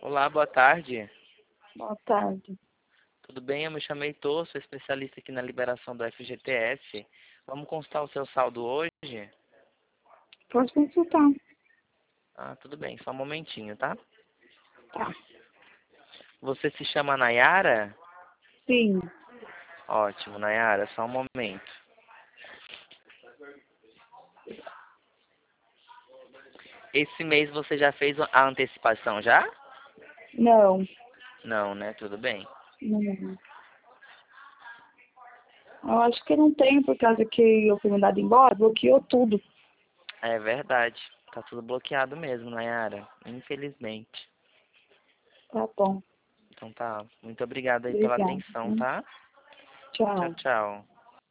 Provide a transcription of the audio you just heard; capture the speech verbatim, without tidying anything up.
Olá, boa tarde. Boa tarde. Tudo bem? Eu me chamo Heitor, sou especialista aqui na liberação do F G T S. Vamos constar o seu saldo hoje? Pode consultar. Ah, tudo bem, só um momentinho, tá? Tá. Você se chama Nayara? Sim. Ótimo, Nayara, só um momento. Esse mês você já fez a antecipação já? Não. Não, né? Tudo bem. Não. Eu acho que não tem, por causa que eu fui mandada embora, bloqueou tudo. É verdade. Tá tudo bloqueado mesmo, Nayara. Infelizmente. Tá bom. Então tá. Muito obrigado aí pela Obrigada. atenção, tá? Tchau, Tchau. tchau.